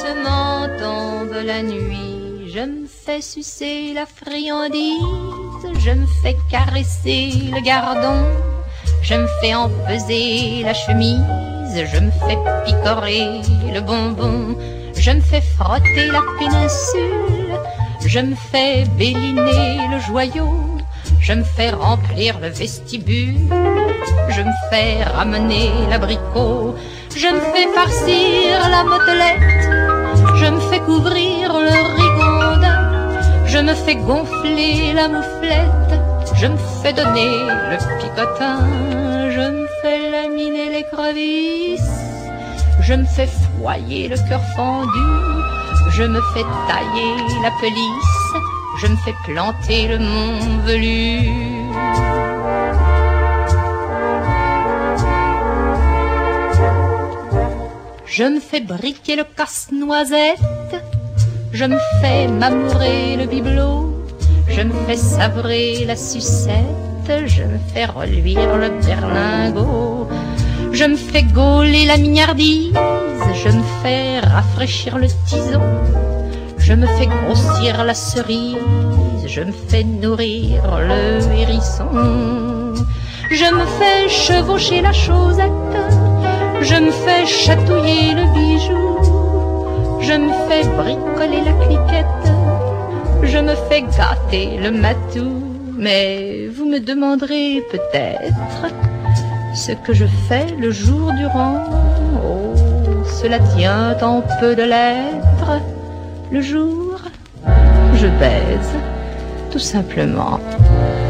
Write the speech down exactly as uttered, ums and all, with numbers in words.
doucement tombe la nuit, je me fais sucer la friandise, je me fais caresser le gardon, je me fais empeser la chemise, je me fais picorer le bonbon, je me fais frotter la péninsule, je me fais béliner le joyau, je me fais remplir le vestibule, je me fais ramener l'abricot, je me fais farcir la motelette, je me fais couvrir le rigondin, je me fais gonfler la mouflette, je me fais donner le picotin, je me fais laminer l'écrevisse, je me fais foyer le cœur fendu, je me fais tailler la pelisse, je me fais planter le mont velu. Je me fais briquer le casse-noisette, je me fais m'amourer le bibelot, je me fais sabrer la sucette, je me fais reluire le berlingot, je me fais gauler la mignardise, je me fais rafraîchir le tison, je me fais grossir la cerise, je me fais nourrir le hérisson, je me fais chevaucher la chaussette, je me fais chatouiller le bijou, je me fais bricoler la cliquette, je me fais gâter le matou. Mais vous me demanderez peut-être ce que je fais le jour durant. Oh, cela tient en peu de lettres. Le jour, je baise, tout simplement.